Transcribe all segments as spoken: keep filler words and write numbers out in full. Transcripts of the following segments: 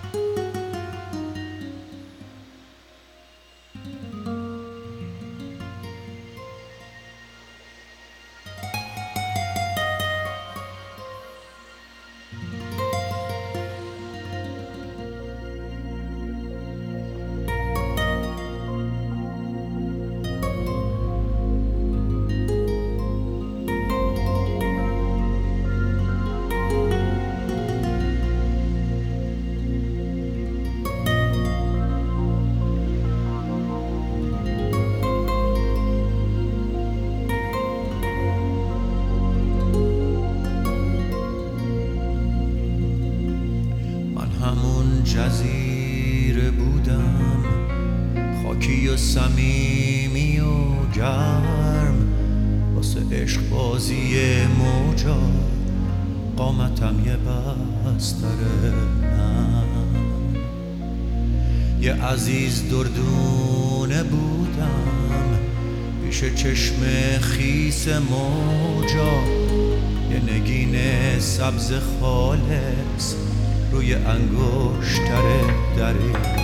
جزیره بودم، خاکی و صمیمی و گرم، واسه عشق بازی موجا قامتم یه بستره نم. یه عزیز دردونه بودم پیش چشم خیس موجا، یه نگین سبز خالص روی انگشتر دریا.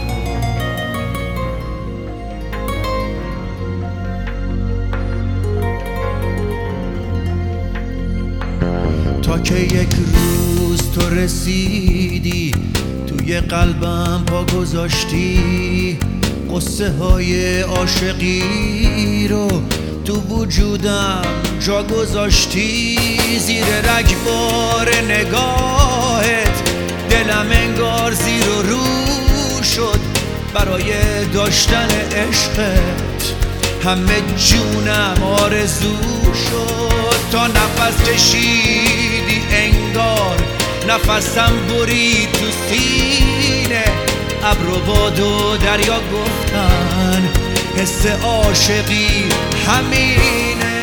تا که یک روز تو رسیدی توی قلبم پا گذاشتی، قصه های عاشقی رو تو وجودم جا گذاشتی. زیر رگبار نگاهت دلم انگار زیر و رو شد برای داشتن عشقت، همه جونم آرزو شد. تا نفس کشیدی انگار نفسم برید تو سینه، ابر و باد و دریا گفتن حس عاشقی همینه.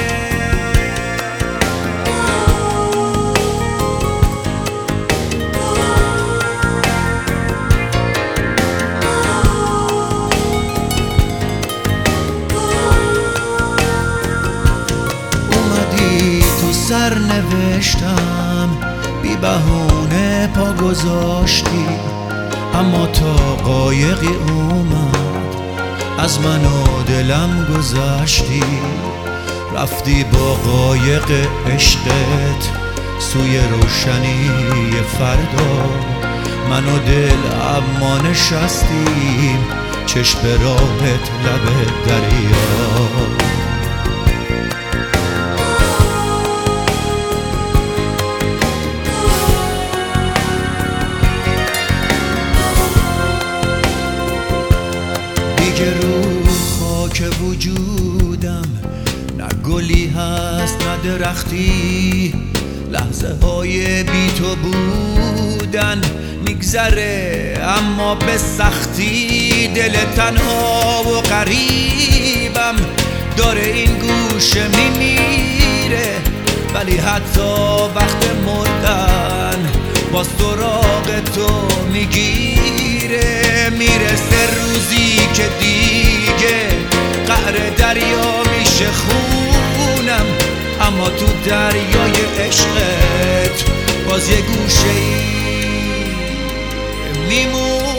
سر نوشتم بی بهونه پا گذاشتی، اما تا قایقی اومد از من و دلم گذشتی. رفتی با قایق عشقت سوی روشنی فردا، من و دل اما نشستیم چشم راهت لب دریا. دیگه رو خاک وجودم نه گلی هست نه درختی، لحظه های بی تو بودن میگذره اما به سختی. دل تنها و غریبم داره این گوشه میمیره، ولی حتی وقت مردن با سراغ تو میگیره. میرسه روزی که دیگه قعر دریا میشه خونم، اما تو دریای عشقت باز یه گوشه ای میمون.